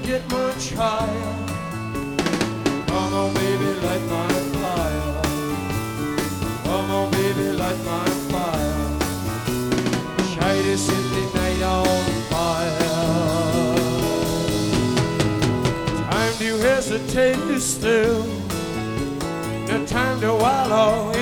get much higher. Come on, baby, light my fire. Come on, baby, light my fire. Try to set the night on fire. Time to hesitate is still. No time to wallow